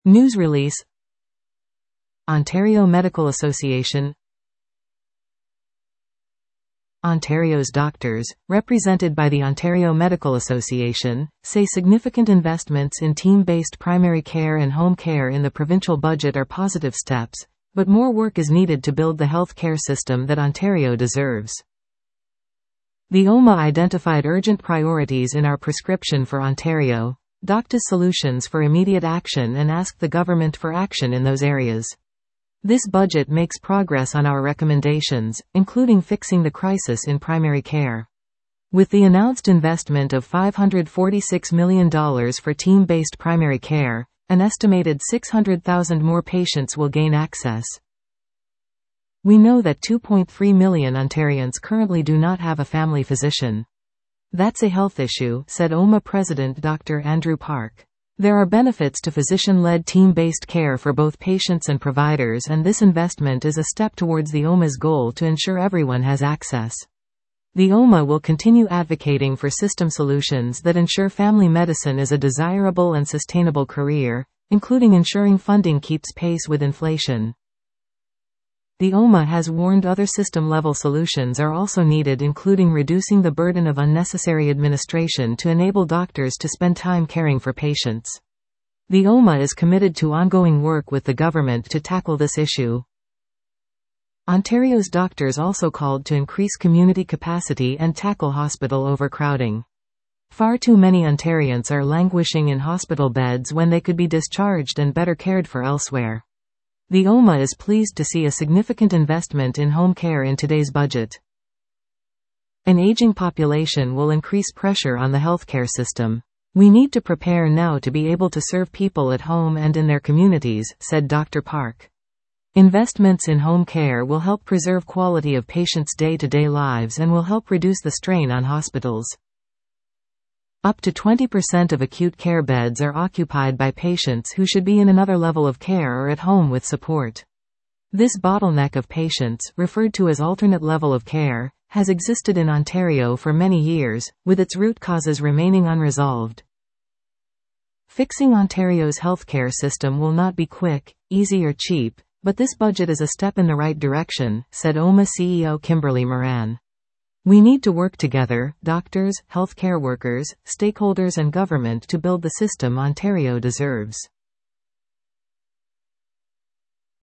News release. Ontario Medical Association. Ontario's doctors, represented by the Ontario Medical Association, say significant investments in team-based primary care and home care in the provincial budget are positive steps, but more work is needed to build the health care system that Ontario deserves. The OMA identified urgent priorities in our prescription for Ontario, Doctors' solutions for immediate action, and asked the government for action in those areas. This budget makes progress on our recommendations, including fixing the crisis in primary care. With the announced investment of $546 million for team-based primary care, an estimated 600,000 more patients will gain access. We know that 2.3 million Ontarians currently do not have a family physician. That's a health issue, said OMA President Dr. Andrew Park. There are benefits to physician-led team-based care for both patients and providers, and this investment is a step towards the OMA's goal to ensure everyone has access. The OMA will continue advocating for system solutions that ensure family medicine is a desirable and sustainable career, including ensuring funding keeps pace with inflation. The OMA has warned other system-level solutions are also needed, including reducing the burden of unnecessary administration to enable doctors to spend time caring for patients. The OMA is committed to ongoing work with the government to tackle this issue. Ontario's doctors also called to increase community capacity and tackle hospital overcrowding. Far too many Ontarians are languishing in hospital beds when they could be discharged and better cared for elsewhere. The OMA is pleased to see a significant investment in home care in today's budget. An aging population will increase pressure on the healthcare system. We need to prepare now to be able to serve people at home and in their communities, said Dr. Park. Investments in home care will help preserve quality of patients' day-to-day lives and will help reduce the strain on hospitals. Up to 20% of acute care beds are occupied by patients who should be in another level of care or at home with support. This bottleneck of patients, referred to as alternate level of care, has existed in Ontario for many years, with its root causes remaining unresolved. Fixing Ontario's healthcare system will not be quick, easy or cheap, but this budget is a step in the right direction, said OMA CEO Kimberly Moran. We need to work together, doctors, healthcare workers, stakeholders and government, to build the system Ontario deserves.